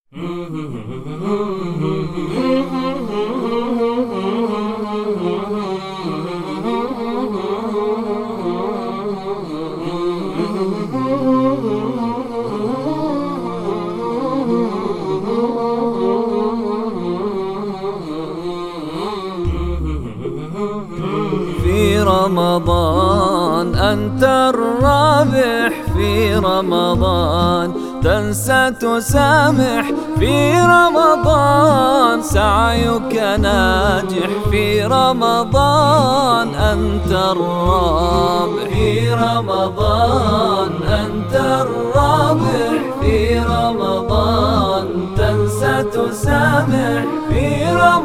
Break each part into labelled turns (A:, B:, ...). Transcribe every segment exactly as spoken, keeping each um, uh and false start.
A: في رمضان أنت الرابح، في رمضان تنسى تسامح، في رمضان سعيك ناجح، في رمضان أنت الرابح، في رمضان أنت الرابح، في رمضان تنسى تسامح، في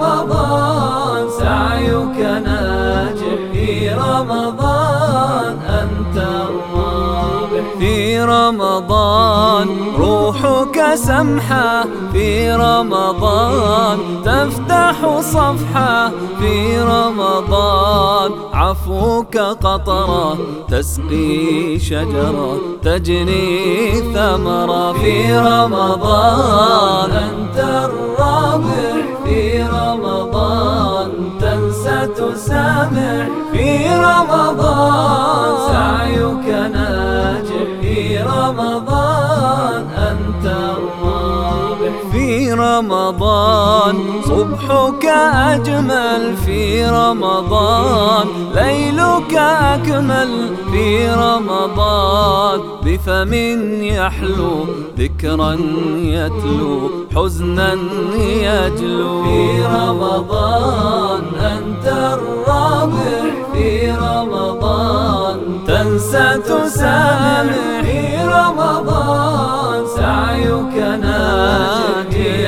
A: رمضان سعيك ناجح، في رمضان أنت الرابح، في رمضان روحك سمحة، في رمضان تفتح صفحة، في رمضان عفوك قطرة تسقي شجرة تجني ثمرة، في رمضان أنت الرابح، في رمضان تنسى تسامح، في رمضان سعيك ناجح، في رمضان أنت الرابح، في رمضان صبحك أجمل، في رمضان ليلك أكمل، في رمضان بفم يحلو ذكرا يتلو حزنا يجلو، في رمضان أنت الرابح، في رمضان تنسى تسامح، في رمضان سعيك ناجح، في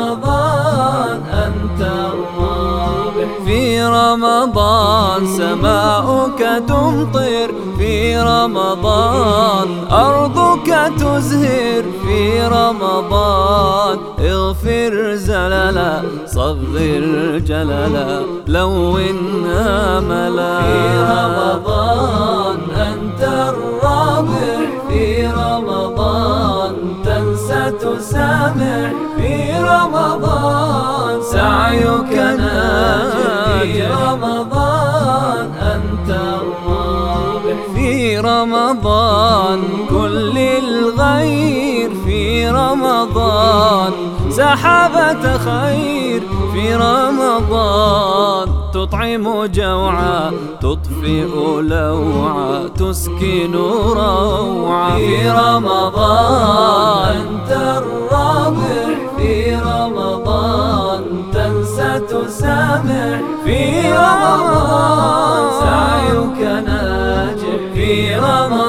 A: رمضان أنت الرابح، في رمضان سماؤك تمطر، في رمضان أرضك تزهر، في رمضان اغفر زللا صغر جللا لون آملا، في رمضان أنت الرابح، في رمضان تنسى تسامح، في رمضان سعيك ناجح، في رمضان أنت الرابح، في رمضان كل الغير، في رمضان سحابة خير، في رمضان تطعم جوعا تطفئ لوعا تسكن روعا، في رمضان أنت الرابح، في رمضان تنسى تسامح، في رمضان سعيك ناجح، في رمضان